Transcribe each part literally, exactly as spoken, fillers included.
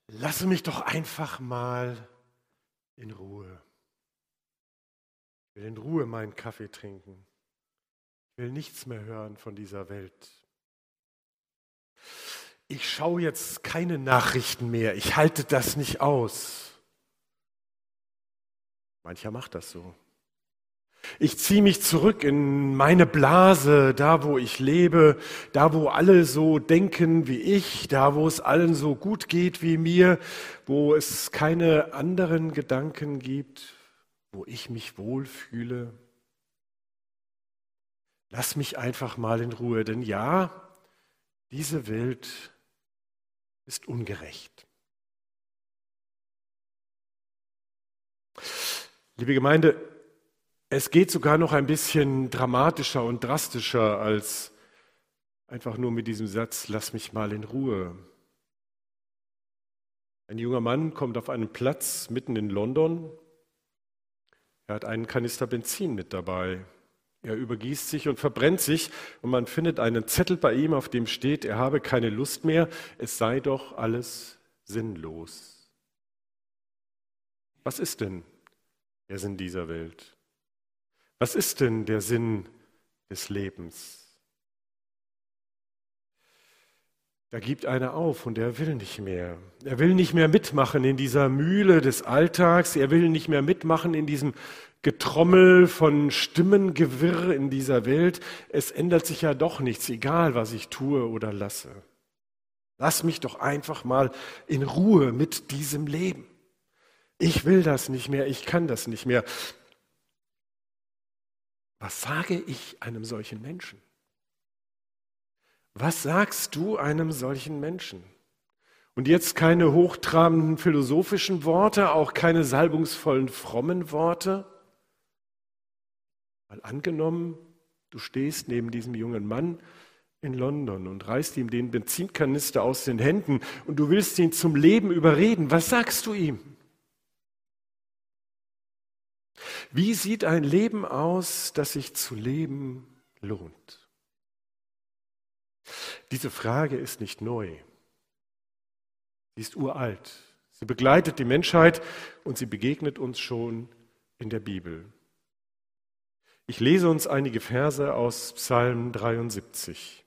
Lasse mich doch einfach mal in Ruhe. Ich will in Ruhe meinen Kaffee trinken. Ich will nichts mehr hören von dieser Welt. Ich schaue jetzt keine Nachrichten mehr. Ich halte das nicht aus. Mancher macht das so. Ich ziehe mich zurück in meine Blase, da wo ich lebe, da wo alle so denken wie ich, da wo es allen so gut geht wie mir, wo es keine anderen Gedanken gibt, wo ich mich wohlfühle. Lass mich einfach mal in Ruhe, denn ja, diese Welt ist ungerecht. Liebe Gemeinde, es geht sogar noch ein bisschen dramatischer und drastischer als einfach nur mit diesem Satz, lass mich mal in Ruhe. Ein junger Mann kommt auf einen Platz mitten in London. Er hat einen Kanister Benzin mit dabei. Er übergießt sich und verbrennt sich und man findet einen Zettel bei ihm, auf dem steht, er habe keine Lust mehr, es sei doch alles sinnlos. Was ist denn der Sinn dieser Welt? Was ist denn der Sinn des Lebens? Da gibt einer auf und er will nicht mehr. Er will nicht mehr mitmachen in dieser Mühle des Alltags. Er will nicht mehr mitmachen in diesem Getrommel von Stimmengewirr in dieser Welt. Es ändert sich ja doch nichts, egal was ich tue oder lasse. Lass mich doch einfach mal in Ruhe mit diesem Leben. Ich will das nicht mehr, ich kann das nicht mehr. Was sage ich einem solchen Menschen? Was sagst du einem solchen Menschen? Und jetzt keine hochtrabenden philosophischen Worte, auch keine salbungsvollen frommen Worte. Mal angenommen, du stehst neben diesem jungen Mann in London und reißt ihm den Benzinkanister aus den Händen und du willst ihn zum Leben überreden. Was sagst du ihm? Wie sieht ein Leben aus, das sich zu leben lohnt? Diese Frage ist nicht neu. Sie ist uralt. Sie begleitet die Menschheit und sie begegnet uns schon in der Bibel. Ich lese uns einige Verse aus Psalm dreiundsiebzig.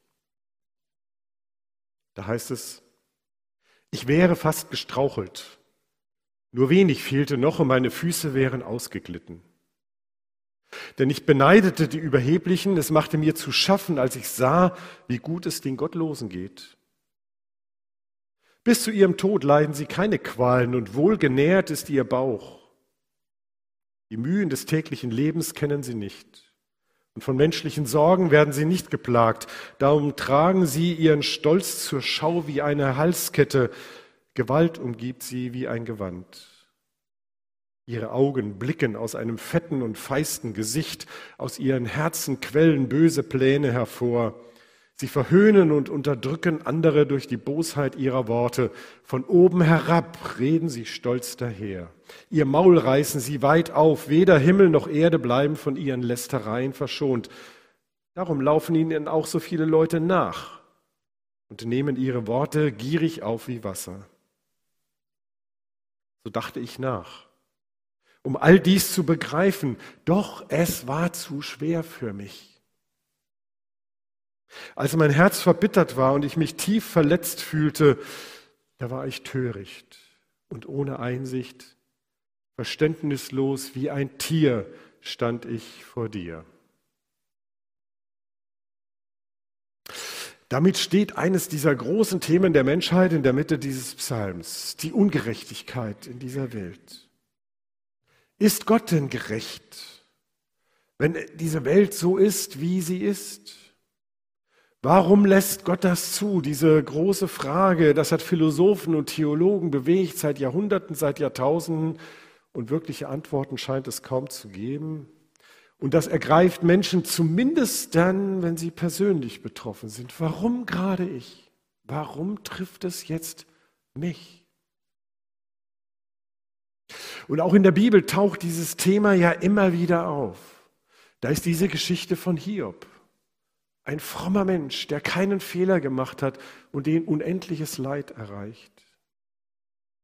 Da heißt es, ich wäre fast gestrauchelt. Nur wenig fehlte noch und meine Füße wären ausgeglitten. Denn ich beneidete die Überheblichen, es machte mir zu schaffen, als ich sah, wie gut es den Gottlosen geht. Bis zu ihrem Tod leiden sie keine Qualen und wohlgenährt ist ihr Bauch. Die Mühen des täglichen Lebens kennen sie nicht. Und von menschlichen Sorgen werden sie nicht geplagt. Darum tragen sie ihren Stolz zur Schau wie eine Halskette. Gewalt umgibt sie wie ein Gewand. Ihre Augen blicken aus einem fetten und feisten Gesicht, aus ihren Herzen quellen böse Pläne hervor. Sie verhöhnen und unterdrücken andere durch die Bosheit ihrer Worte. Von oben herab reden sie stolz daher. Ihr Maul reißen sie weit auf, weder Himmel noch Erde bleiben von ihren Lästereien verschont. Darum laufen ihnen auch so viele Leute nach und nehmen ihre Worte gierig auf wie Wasser. So dachte ich nach, um all dies zu begreifen, doch es war zu schwer für mich. Als mein Herz verbittert war und ich mich tief verletzt fühlte, da war ich töricht und ohne Einsicht, verständnislos wie ein Tier stand ich vor dir. Damit steht eines dieser großen Themen der Menschheit in der Mitte dieses Psalms, die Ungerechtigkeit in dieser Welt. Ist Gott denn gerecht, wenn diese Welt so ist, wie sie ist? Warum lässt Gott das zu? Diese große Frage, das hat Philosophen und Theologen bewegt seit Jahrhunderten, seit Jahrtausenden und wirkliche Antworten scheint es kaum zu geben. Und das ergreift Menschen zumindest dann, wenn sie persönlich betroffen sind. Warum gerade ich? Warum trifft es jetzt mich? Und auch in der Bibel taucht dieses Thema ja immer wieder auf. Da ist diese Geschichte von Hiob. Ein frommer Mensch, der keinen Fehler gemacht hat und den unendliches Leid erreicht.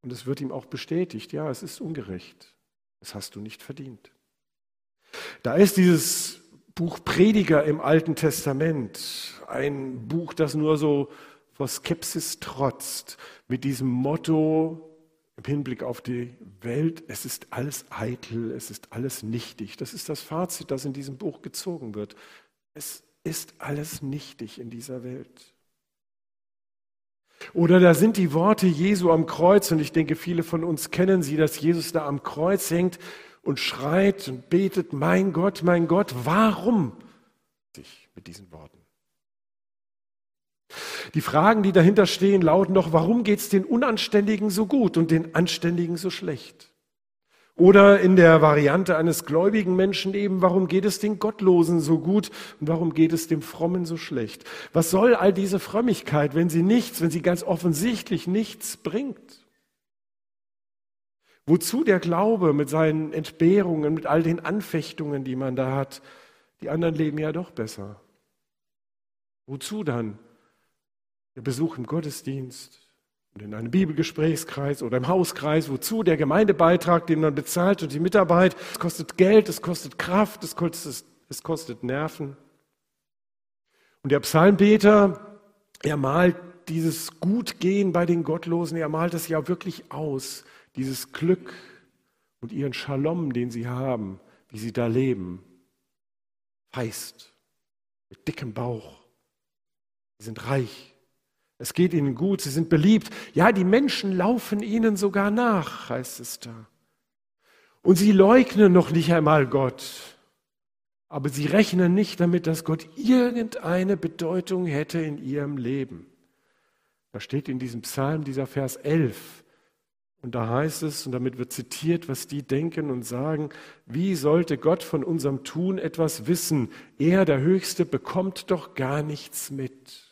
Und es wird ihm auch bestätigt, ja, es ist ungerecht. Das hast du nicht verdient. Da ist dieses Buch Prediger im Alten Testament, ein Buch, das nur so vor Skepsis trotzt, mit diesem Motto im Hinblick auf die Welt, es ist alles eitel, es ist alles nichtig. Das ist das Fazit, das in diesem Buch gezogen wird. Es ist alles nichtig in dieser Welt. Oder da sind die Worte Jesu am Kreuz, und ich denke, viele von uns kennen sie, dass Jesus da am Kreuz hängt und schreit und betet, mein Gott, mein Gott, warum? Sich mit diesen Worten. Die Fragen, die dahinter stehen, lauten doch, warum geht es den Unanständigen so gut und den Anständigen so schlecht? Oder in der Variante eines gläubigen Menschen eben, warum geht es den Gottlosen so gut und warum geht es dem Frommen so schlecht? Was soll all diese Frömmigkeit, wenn sie nichts, wenn sie ganz offensichtlich nichts bringt? Wozu der Glaube mit seinen Entbehrungen, mit all den Anfechtungen, die man da hat? Die anderen leben ja doch besser. Wozu dann der Besuch im Gottesdienst und in einem Bibelgesprächskreis oder im Hauskreis? Wozu der Gemeindebeitrag, den man bezahlt, und die Mitarbeit? Es kostet Geld, es kostet Kraft, es kostet, es kostet Nerven. Und der Psalmbeter, er malt dieses Gutgehen bei den Gottlosen, er malt es ja wirklich aus, dieses Glück und ihren Shalom, den sie haben, wie sie da leben. Feist, mit dickem Bauch. Sie sind reich. Es geht ihnen gut, sie sind beliebt. Ja, die Menschen laufen ihnen sogar nach, heißt es da. Und sie leugnen noch nicht einmal Gott. Aber sie rechnen nicht damit, dass Gott irgendeine Bedeutung hätte in ihrem Leben. Da steht in diesem Psalm dieser Vers elf. Und da heißt es, und damit wird zitiert, was die denken und sagen, wie sollte Gott von unserem Tun etwas wissen? Er, der Höchste, bekommt doch gar nichts mit.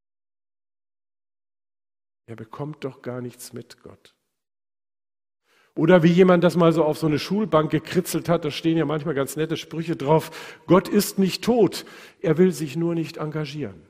Er bekommt doch gar nichts mit, Gott. Oder wie jemand das mal so auf so eine Schulbank gekritzelt hat, da stehen ja manchmal ganz nette Sprüche drauf, Gott ist nicht tot, er will sich nur nicht engagieren.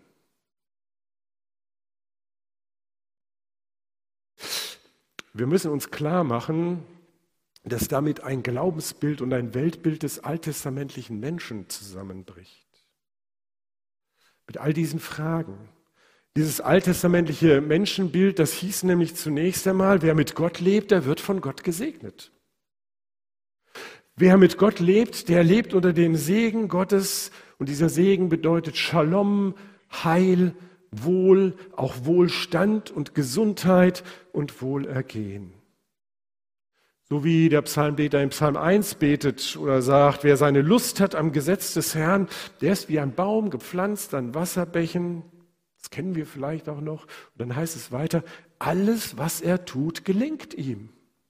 Wir müssen uns klar machen, dass damit ein Glaubensbild und ein Weltbild des alttestamentlichen Menschen zusammenbricht. Mit all diesen Fragen. Dieses alttestamentliche Menschenbild, das hieß nämlich zunächst einmal, wer mit Gott lebt, der wird von Gott gesegnet. Wer mit Gott lebt, der lebt unter dem Segen Gottes, und dieser Segen bedeutet Shalom, Heil, Wohl, auch Wohlstand und Gesundheit und Wohlergehen. So wie der Psalmbeter im Psalm eins betet oder sagt, wer seine Lust hat am Gesetz des Herrn, der ist wie ein Baum gepflanzt an Wasserbächen. Das kennen wir vielleicht auch noch. Und dann heißt es weiter, alles, was er tut, gelingt ihm.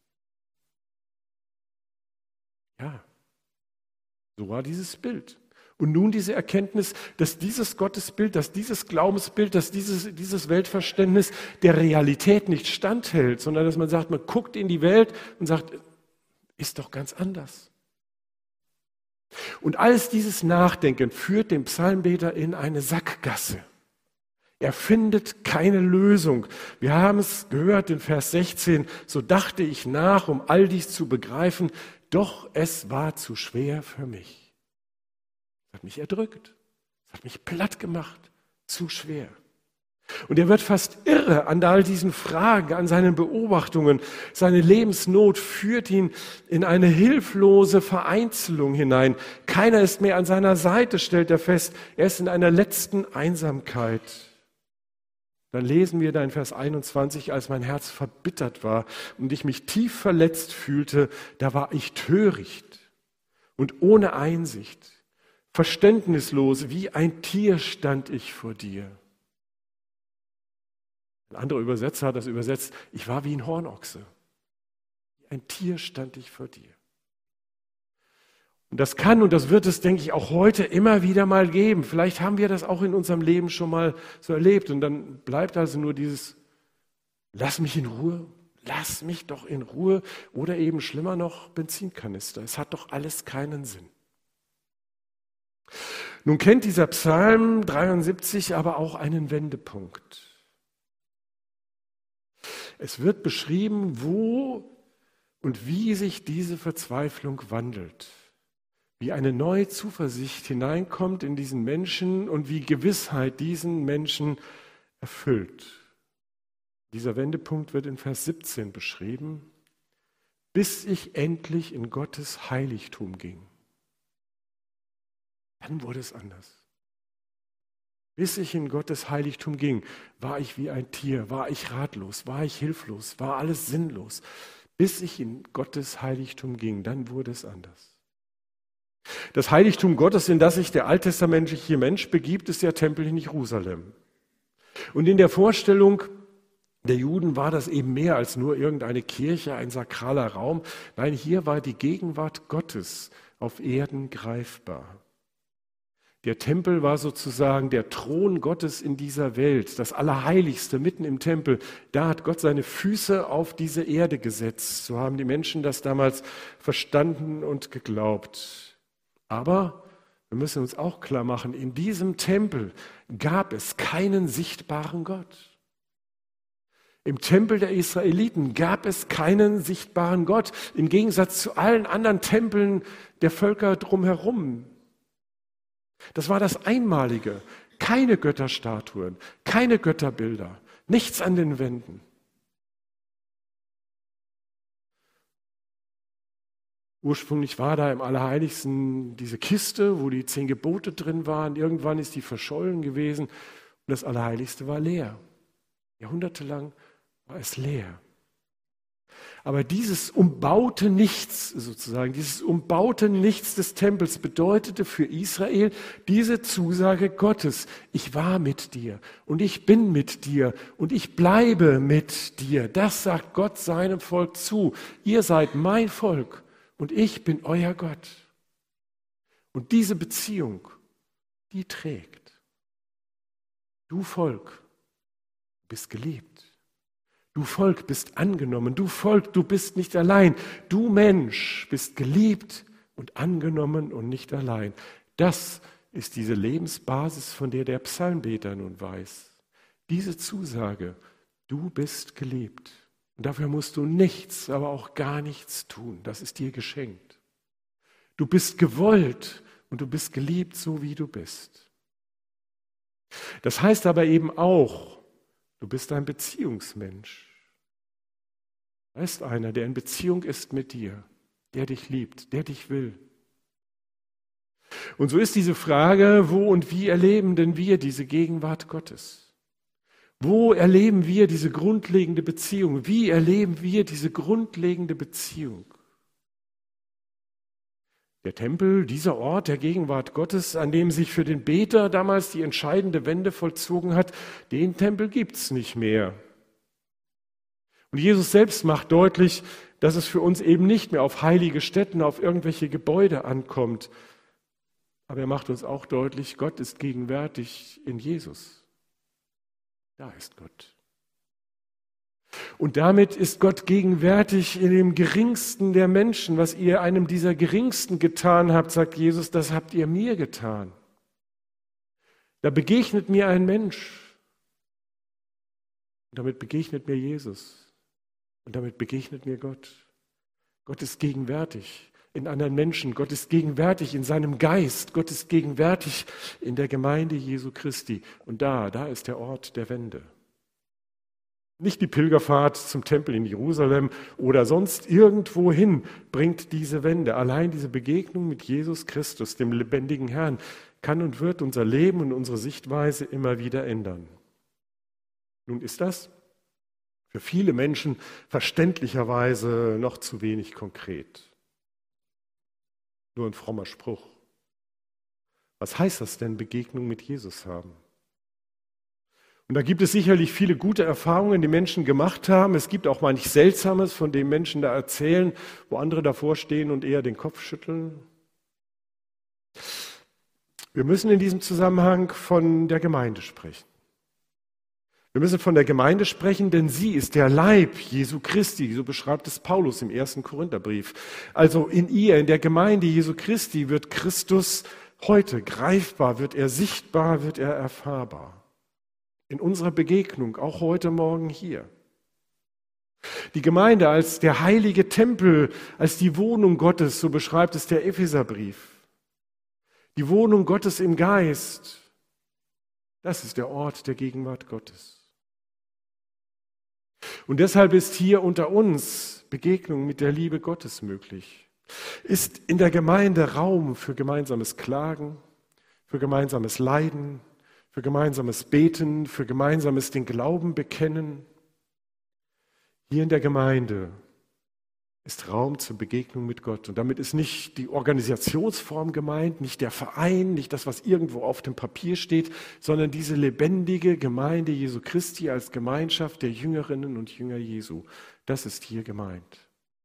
Ja, so war dieses Bild. Und nun diese Erkenntnis, dass dieses Gottesbild, dass dieses Glaubensbild, dass dieses, dieses Weltverständnis der Realität nicht standhält, sondern dass man sagt, man guckt in die Welt und sagt, ist doch ganz anders. Und alles dieses Nachdenken führt den Psalmbeter in eine Sackgasse. Er findet keine Lösung. Wir haben es gehört in Vers sechzehn, so dachte ich nach, um all dies zu begreifen, doch es war zu schwer für mich. Es hat mich erdrückt, es hat mich platt gemacht, zu schwer. Und er wird fast irre an all diesen Fragen, an seinen Beobachtungen. Seine Lebensnot führt ihn in eine hilflose Vereinzelung hinein. Keiner ist mehr an seiner Seite, stellt er fest. Er ist in einer letzten Einsamkeit. Dann lesen wir da in Vers einundzwanzig, als mein Herz verbittert war und ich mich tief verletzt fühlte, da war ich töricht und ohne Einsicht, verständnislos, wie ein Tier stand ich vor dir. Ein anderer Übersetzer hat das übersetzt, ich war wie ein Hornochse. Wie ein Tier stand ich vor dir. Und das kann und das wird es, denke ich, auch heute immer wieder mal geben. Vielleicht haben wir das auch in unserem Leben schon mal so erlebt. Und dann bleibt also nur dieses, lass mich in Ruhe, lass mich doch in Ruhe. Oder eben schlimmer noch, Benzinkanister. Es hat doch alles keinen Sinn. Nun kennt dieser Psalm dreiundsiebzig aber auch einen Wendepunkt. Es wird beschrieben, wo und wie sich diese Verzweiflung wandelt. Wie eine neue Zuversicht hineinkommt in diesen Menschen und wie Gewissheit diesen Menschen erfüllt. Dieser Wendepunkt wird in Vers siebzehn beschrieben, bis ich endlich in Gottes Heiligtum ging. Dann wurde es anders. Bis ich in Gottes Heiligtum ging, war ich wie ein Tier, war ich ratlos, war ich hilflos, war alles sinnlos. Bis ich in Gottes Heiligtum ging, dann wurde es anders. Das Heiligtum Gottes, in das sich der alttestamentliche Mensch begibt, ist der Tempel in Jerusalem. Und in der Vorstellung der Juden war das eben mehr als nur irgendeine Kirche, ein sakraler Raum. Nein, hier war die Gegenwart Gottes auf Erden greifbar. Der Tempel war sozusagen der Thron Gottes in dieser Welt, das Allerheiligste mitten im Tempel. Da hat Gott seine Füße auf diese Erde gesetzt. So haben die Menschen das damals verstanden und geglaubt. Aber wir müssen uns auch klar machen, in diesem Tempel gab es keinen sichtbaren Gott. Im Tempel der Israeliten gab es keinen sichtbaren Gott, im Gegensatz zu allen anderen Tempeln der Völker drumherum. Das war das Einmalige. Keine Götterstatuen, keine Götterbilder, nichts an den Wänden. Ursprünglich war da im Allerheiligsten diese Kiste, wo die zehn Gebote drin waren. Irgendwann ist die verschollen gewesen und das Allerheiligste war leer. Jahrhundertelang war es leer. Aber dieses umbaute Nichts sozusagen, dieses umbaute Nichts des Tempels bedeutete für Israel diese Zusage Gottes. Ich war mit dir und ich bin mit dir und ich bleibe mit dir. Das sagt Gott seinem Volk zu. Ihr seid mein Volk und ich bin euer Gott. Und diese Beziehung, die trägt. Du Volk, bist geliebt. Du Volk bist angenommen, du Volk, du bist nicht allein. Du Mensch bist geliebt und angenommen und nicht allein. Das ist diese Lebensbasis, von der der Psalmbeter nun weiß. Diese Zusage, du bist geliebt. Und dafür musst du nichts, aber auch gar nichts tun. Das ist dir geschenkt. Du bist gewollt und du bist geliebt, so wie du bist. Das heißt aber eben auch, du bist ein Beziehungsmensch. Da ist einer, der in Beziehung ist mit dir, der dich liebt, der dich will. Und so ist diese Frage, wo und wie erleben denn wir diese Gegenwart Gottes? Wo erleben wir diese grundlegende Beziehung? Wie erleben wir diese grundlegende Beziehung? Der Tempel, dieser Ort der Gegenwart Gottes, an dem sich für den Beter damals die entscheidende Wende vollzogen hat, den Tempel gibt es nicht mehr. Und Jesus selbst macht deutlich, dass es für uns eben nicht mehr auf heilige Stätten, auf irgendwelche Gebäude ankommt. Aber er macht uns auch deutlich, Gott ist gegenwärtig in Jesus. Da ist Gott. Und damit ist Gott gegenwärtig in dem geringsten der Menschen. Was ihr einem dieser geringsten getan habt, sagt Jesus, das habt ihr mir getan. Da begegnet mir ein Mensch. Und damit begegnet mir Jesus. Und damit begegnet mir Gott. Gott ist gegenwärtig in anderen Menschen. Gott ist gegenwärtig in seinem Geist. Gott ist gegenwärtig in der Gemeinde Jesu Christi. Und da, da ist der Ort der Wende. Nicht die Pilgerfahrt zum Tempel in Jerusalem oder sonst irgendwohin bringt diese Wende. Allein diese Begegnung mit Jesus Christus, dem lebendigen Herrn, kann und wird unser Leben und unsere Sichtweise immer wieder ändern. Nun ist das für viele Menschen verständlicherweise noch zu wenig konkret. Nur ein frommer Spruch. Was heißt das denn, Begegnung mit Jesus haben? Und da gibt es sicherlich viele gute Erfahrungen, die Menschen gemacht haben. Es gibt auch manch Seltsames, von dem Menschen da erzählen, wo andere davor stehen und eher den Kopf schütteln. Wir müssen in diesem Zusammenhang von der Gemeinde sprechen. Wir müssen von der Gemeinde sprechen, denn sie ist der Leib Jesu Christi, so beschreibt es Paulus im ersten Korintherbrief. Also in ihr, in der Gemeinde Jesu Christi wird Christus heute greifbar, wird er sichtbar, wird er erfahrbar. In unserer Begegnung, auch heute Morgen hier. Die Gemeinde als der heilige Tempel, als die Wohnung Gottes, so beschreibt es der Epheserbrief. Die Wohnung Gottes im Geist, das ist der Ort der Gegenwart Gottes. Und deshalb ist hier unter uns Begegnung mit der Liebe Gottes möglich. Ist in der Gemeinde Raum für gemeinsames Klagen, für gemeinsames Leiden, für gemeinsames Beten, für gemeinsames den Glauben bekennen. Hier in der Gemeinde ist Raum zur Begegnung mit Gott. Und damit ist nicht die Organisationsform gemeint, nicht der Verein, nicht das, was irgendwo auf dem Papier steht, sondern diese lebendige Gemeinde Jesu Christi als Gemeinschaft der Jüngerinnen und Jünger Jesu. Das ist hier gemeint.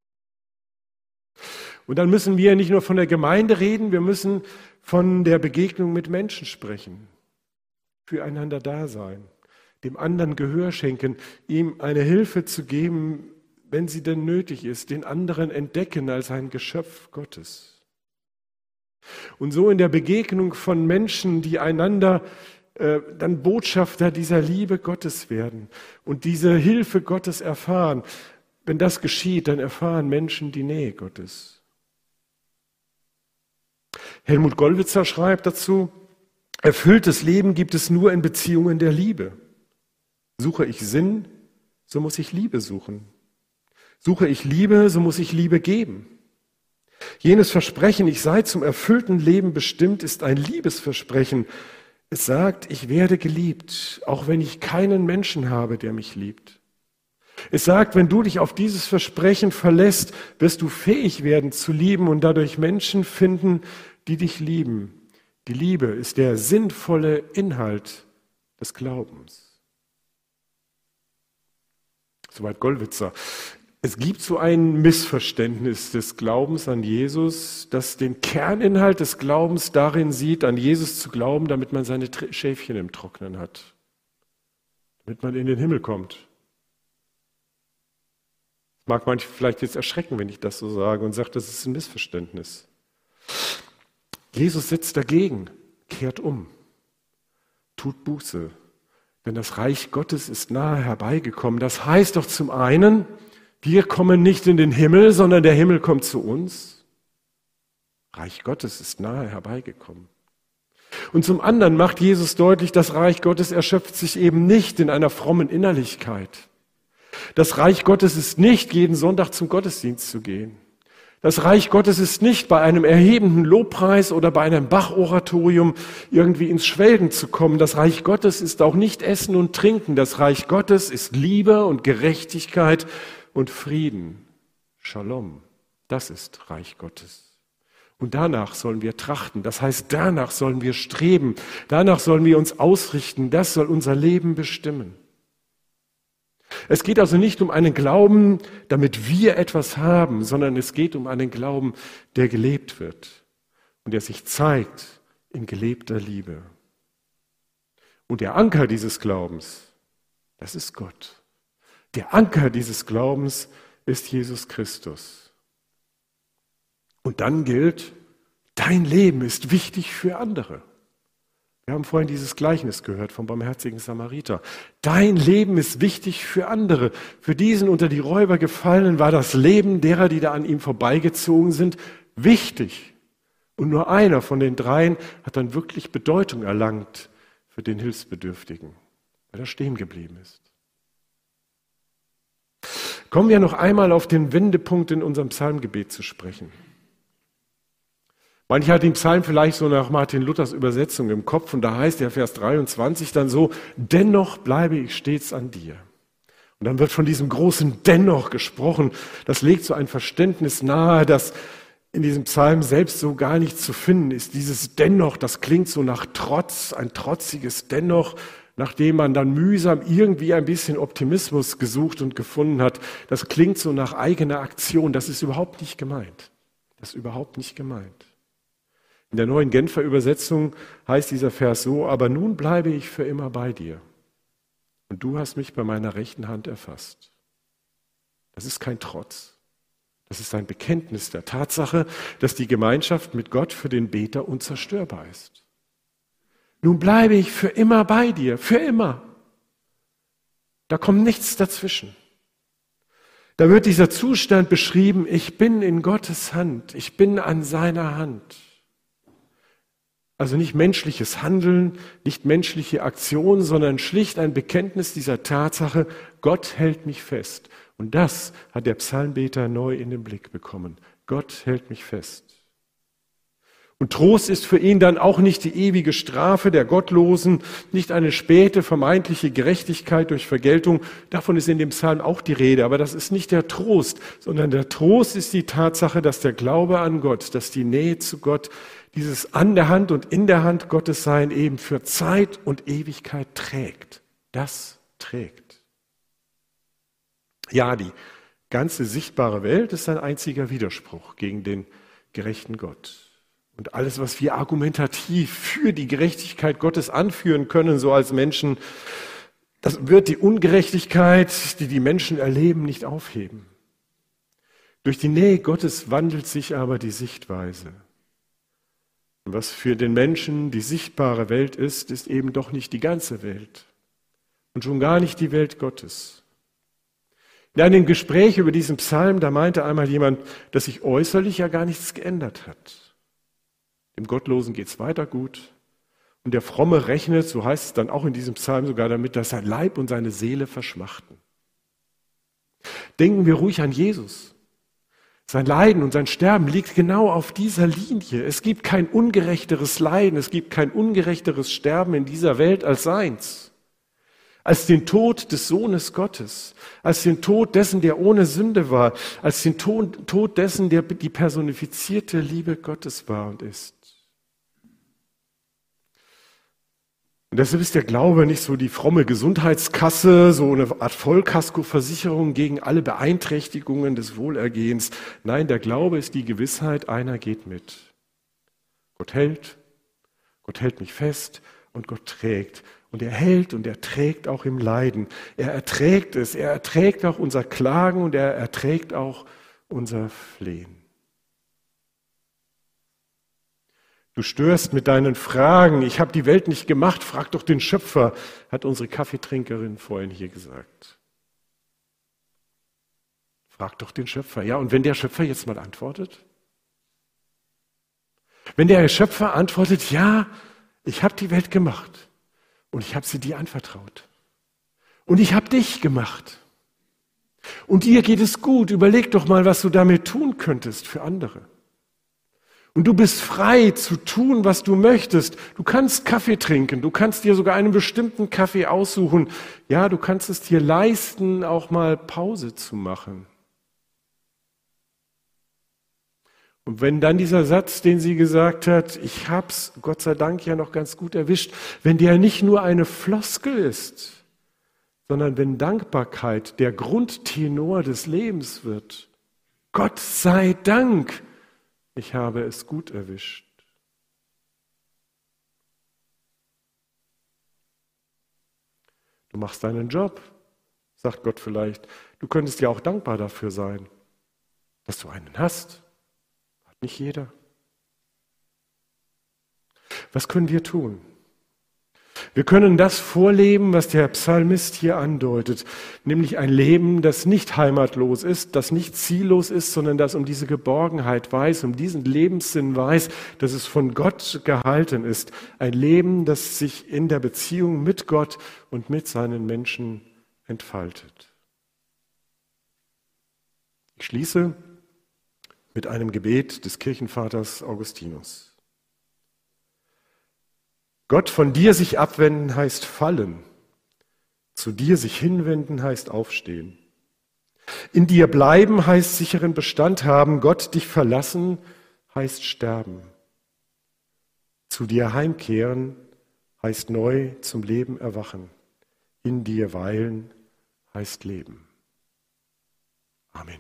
Und dann müssen wir nicht nur von der Gemeinde reden, wir müssen von der Begegnung mit Menschen sprechen. Füreinander da sein, dem anderen Gehör schenken, ihm eine Hilfe zu geben, wenn sie denn nötig ist, den anderen entdecken als ein Geschöpf Gottes. Und so in der Begegnung von Menschen, die einander äh, dann Botschafter dieser Liebe Gottes werden und diese Hilfe Gottes erfahren. Wenn das geschieht, dann erfahren Menschen die Nähe Gottes. Helmut Gollwitzer schreibt dazu, erfülltes Leben gibt es nur in Beziehungen der Liebe. Suche ich Sinn, so muss ich Liebe suchen. Suche ich Liebe, so muss ich Liebe geben. Jenes Versprechen, ich sei zum erfüllten Leben bestimmt, ist ein Liebesversprechen. Es sagt, ich werde geliebt, auch wenn ich keinen Menschen habe, der mich liebt. Es sagt, wenn du dich auf dieses Versprechen verlässt, wirst du fähig werden zu lieben und dadurch Menschen finden, die dich lieben. Die Liebe ist der sinnvolle Inhalt des Glaubens. Soweit Gollwitzer. Es gibt so ein Missverständnis des Glaubens an Jesus, das den Kerninhalt des Glaubens darin sieht, an Jesus zu glauben, damit man seine Schäfchen im Trocknen hat, damit man in den Himmel kommt. Mag manche vielleicht jetzt erschrecken, wenn ich das so sage und sage, das ist ein Missverständnis. Jesus setzt dagegen, kehrt um, tut Buße, denn das Reich Gottes ist nahe herbeigekommen. Das heißt doch zum einen, wir kommen nicht in den Himmel, sondern der Himmel kommt zu uns. Reich Gottes ist nahe herbeigekommen. Und zum anderen macht Jesus deutlich, das Reich Gottes erschöpft sich eben nicht in einer frommen Innerlichkeit. Das Reich Gottes ist nicht, jeden Sonntag zum Gottesdienst zu gehen. Das Reich Gottes ist nicht, bei einem erhebenden Lobpreis oder bei einem Bach-Oratorium irgendwie ins Schwelgen zu kommen. Das Reich Gottes ist auch nicht Essen und Trinken. Das Reich Gottes ist Liebe und Gerechtigkeit und Frieden. Shalom. Das ist Reich Gottes. Und danach sollen wir trachten. Das heißt, danach sollen wir streben. Danach sollen wir uns ausrichten. Das soll unser Leben bestimmen. Es geht also nicht um einen Glauben, damit wir etwas haben, sondern es geht um einen Glauben, der gelebt wird und der sich zeigt in gelebter Liebe. Und der Anker dieses Glaubens, das ist Gott. Der Anker dieses Glaubens ist Jesus Christus. Und dann gilt, dein Leben ist wichtig für andere. Wir haben vorhin dieses Gleichnis gehört vom barmherzigen Samariter. Dein Leben ist wichtig für andere. Für diesen unter die Räuber gefallenen war das Leben derer, die da an ihm vorbeigezogen sind, wichtig. Und nur einer von den dreien hat dann wirklich Bedeutung erlangt für den Hilfsbedürftigen, weil er stehen geblieben ist. Kommen wir noch einmal auf den Wendepunkt in unserem Psalmgebet zu sprechen. Manche hat den Psalm vielleicht so nach Martin Luthers Übersetzung im Kopf und da heißt der Vers dreiundzwanzig dann so, dennoch bleibe ich stets an dir. Und dann wird von diesem großen Dennoch gesprochen. Das legt so ein Verständnis nahe, das in diesem Psalm selbst so gar nicht zu finden ist. Dieses Dennoch, das klingt so nach Trotz, ein trotziges Dennoch, nachdem man dann mühsam irgendwie ein bisschen Optimismus gesucht und gefunden hat. Das klingt so nach eigener Aktion. Das ist überhaupt nicht gemeint. Das ist überhaupt nicht gemeint. In der neuen Genfer Übersetzung heißt dieser Vers so, aber nun bleibe ich für immer bei dir und du hast mich bei meiner rechten Hand erfasst. Das ist kein Trotz, das ist ein Bekenntnis der Tatsache, dass die Gemeinschaft mit Gott für den Beter unzerstörbar ist. Nun bleibe ich für immer bei dir, für immer. Da kommt nichts dazwischen. Da wird dieser Zustand beschrieben, ich bin in Gottes Hand, ich bin an seiner Hand. Also nicht menschliches Handeln, nicht menschliche Aktion, sondern schlicht ein Bekenntnis dieser Tatsache, Gott hält mich fest. Und das hat der Psalmbeter neu in den Blick bekommen. Gott hält mich fest. Und Trost ist für ihn dann auch nicht die ewige Strafe der Gottlosen, nicht eine späte vermeintliche Gerechtigkeit durch Vergeltung. Davon ist in dem Psalm auch die Rede, aber das ist nicht der Trost, sondern der Trost ist die Tatsache, dass der Glaube an Gott, dass die Nähe zu Gott, dieses an der Hand und in der Hand Gottes sein eben für Zeit und Ewigkeit trägt. Das trägt. Ja, die ganze sichtbare Welt ist ein einziger Widerspruch gegen den gerechten Gott. Und alles, was wir argumentativ für die Gerechtigkeit Gottes anführen können, so als Menschen, das wird die Ungerechtigkeit, die die Menschen erleben, nicht aufheben. Durch die Nähe Gottes wandelt sich aber die Sichtweise. Und was für den Menschen die sichtbare Welt ist, ist eben doch nicht die ganze Welt. Und schon gar nicht die Welt Gottes. In einem Gespräch über diesen Psalm, da meinte einmal jemand, dass sich äußerlich ja gar nichts geändert hat. Dem Gottlosen geht es weiter gut. Und der Fromme rechnet, so heißt es dann auch in diesem Psalm sogar damit, dass sein Leib und seine Seele verschmachten. Denken wir ruhig an Jesus. Sein Leiden und sein Sterben liegt genau auf dieser Linie. Es gibt kein ungerechteres Leiden, es gibt kein ungerechteres Sterben in dieser Welt als seins. Als den Tod des Sohnes Gottes, als den Tod dessen, der ohne Sünde war, als den Tod dessen, der die personifizierte Liebe Gottes war und ist. Und deshalb ist der Glaube nicht so die fromme Gesundheitskasse, so eine Art Vollkaskoversicherung gegen alle Beeinträchtigungen des Wohlergehens. Nein, der Glaube ist die Gewissheit, einer geht mit. Gott hält, Gott hält mich fest und Gott trägt. Und er hält und er trägt auch im Leiden. Er erträgt es, er erträgt auch unser Klagen und er erträgt auch unser Flehen. Du störst mit deinen Fragen, ich habe die Welt nicht gemacht, frag doch den Schöpfer, hat unsere Kaffeetrinkerin vorhin hier gesagt. Frag doch den Schöpfer. Ja, und wenn der Schöpfer jetzt mal antwortet? Wenn der Schöpfer antwortet, ja, ich habe die Welt gemacht. Und ich habe sie dir anvertraut. Und ich habe dich gemacht. Und dir geht es gut. Überleg doch mal, was du damit tun könntest für andere. Und du bist frei zu tun, was du möchtest. Du kannst Kaffee trinken. Du kannst dir sogar einen bestimmten Kaffee aussuchen. Ja, du kannst es dir leisten, auch mal Pause zu machen. Und wenn dann dieser Satz, den sie gesagt hat, ich hab's Gott sei Dank ja noch ganz gut erwischt, wenn der nicht nur eine Floskel ist, sondern wenn Dankbarkeit der Grundtenor des Lebens wird. Gott sei Dank, ich habe es gut erwischt. Du machst deinen Job, sagt Gott vielleicht. Du könntest ja auch dankbar dafür sein, dass du einen hast. Nicht jeder. Was können wir tun? Wir können das vorleben, was der Psalmist hier andeutet, nämlich ein Leben, das nicht heimatlos ist, das nicht ziellos ist, sondern das um diese Geborgenheit weiß, um diesen Lebenssinn weiß, dass es von Gott gehalten ist. Ein Leben, das sich in der Beziehung mit Gott und mit seinen Menschen entfaltet. Ich schließe mit einem Gebet des Kirchenvaters Augustinus. Gott, von dir sich abwenden heißt fallen, zu dir sich hinwenden heißt aufstehen. In dir bleiben heißt sicheren Bestand haben, Gott dich verlassen heißt sterben. Zu dir heimkehren heißt neu zum Leben erwachen. In dir weilen heißt leben. Amen.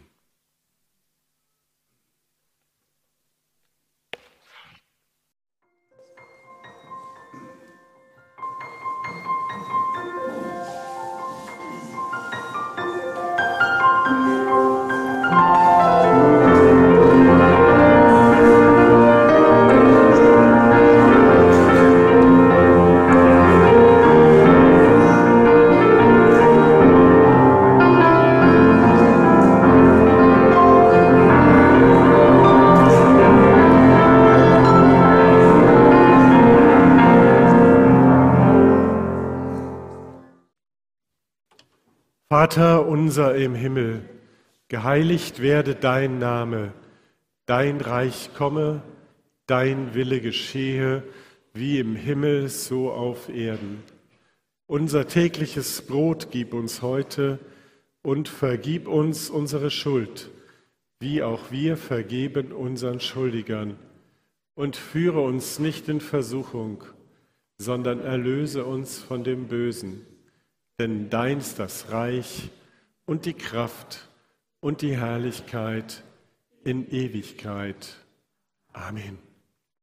Vater unser im Himmel, geheiligt werde dein Name, dein Reich komme, dein Wille geschehe, wie im Himmel, so auf Erden. Unser tägliches Brot gib uns heute und vergib uns unsere Schuld, wie auch wir vergeben unseren Schuldigern. Und führe uns nicht in Versuchung, sondern erlöse uns von dem Bösen. Denn dein ist das Reich und die Kraft und die Herrlichkeit in Ewigkeit. Amen.